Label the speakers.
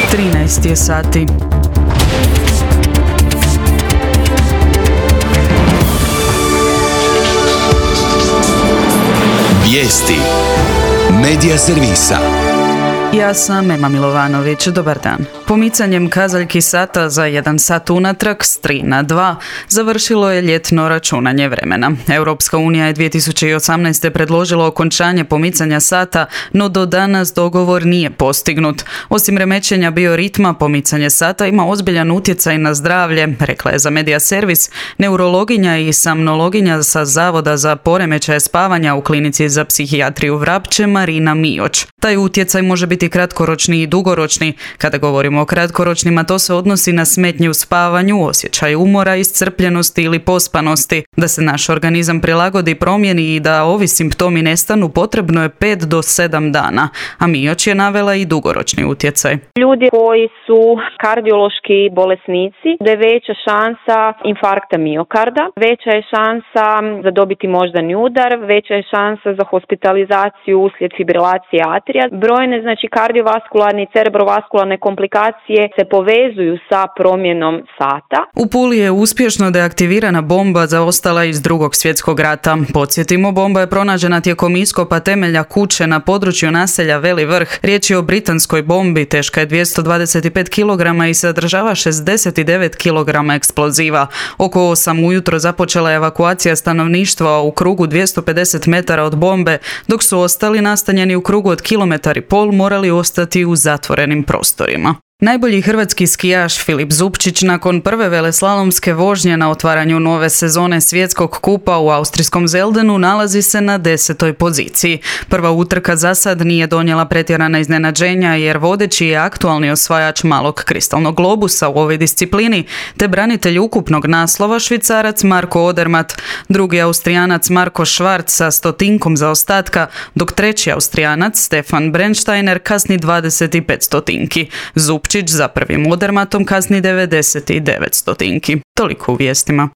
Speaker 1: 13 je sati.
Speaker 2: Vijesti Medija servisa.
Speaker 1: Ja sam Ema Milovanović, dobar dan. Pomicanjem kazaljki sata za 1 sat unatrag s 3 na 2 završilo je ljetno računanje vremena. Europska unija je 2018. predložila okončanje pomicanja sata, no do danas dogovor nije postignut. Osim remećenja bioritma, pomicanje sata ima ozbiljan utjecaj na zdravlje, rekla je za Medija servis neurologinja i somnologinja sa Zavoda za poremećaje spavanja u klinici za psihijatriju Vrapče Marina Mioć. Taj utjecaj može biti kratkoročni i dugoročni. Kada govorimo o kratkoročnima, to se odnosi na smetnje u spavanju, osjećaj umora, iscrpljenosti ili pospanosti. Da se naš organizam prilagodi promjeni i da ovi simptomi nestanu, potrebno je 5 do 7 dana. A Mioć je navela i dugoročni utjecaj.
Speaker 3: Ljudi koji su kardiološki bolesnici, da je veća šansa infarkta miokarda, veća je šansa za dobiti moždani udar, veća je šansa za hospitalizaciju uslijed fibrilacije atrija. Brojne, kardiovaskularne i cerebrovaskularne komplikacije se povezuju sa promjenom sata.
Speaker 1: U Puli je uspješno deaktivirana bomba zaostala iz Drugog svjetskog rata. Podsjetimo, bomba je pronađena tijekom iskopa temelja kuće na području naselja Veli Vrh. Riječ je o britanskoj bombi, teška je 225 kg i sadržava 69 kg eksploziva. Oko 8 ujutro započela je evakuacija stanovništva u krugu 250 metara od bombe, dok su ostali nastanjeni u krugu od 1,5 km morali ostati u zatvorenim prostorima. Najbolji hrvatski skijaš Filip Zupčić nakon prve veleslalomske vožnje na otvaranju nove sezone svjetskog kupa u austrijskom Zeldenu nalazi se na 10. poziciji. Prva utrka za sad nije donijela pretjerana iznenađenja jer vodeći je aktualni osvajač malog kristalnog globusa u ovoj disciplini te branitelj ukupnog naslova Švicarac Marko Odermatt, drugi Austrijanac Marko Schwarz sa 100-tinkom zaostatka, dok treći Austrijanac Stefan Brennsteiner kasni 25 stotinki. Zupčić za prvim Odermattom kasni 99 stotinki. Toliko u vijestima.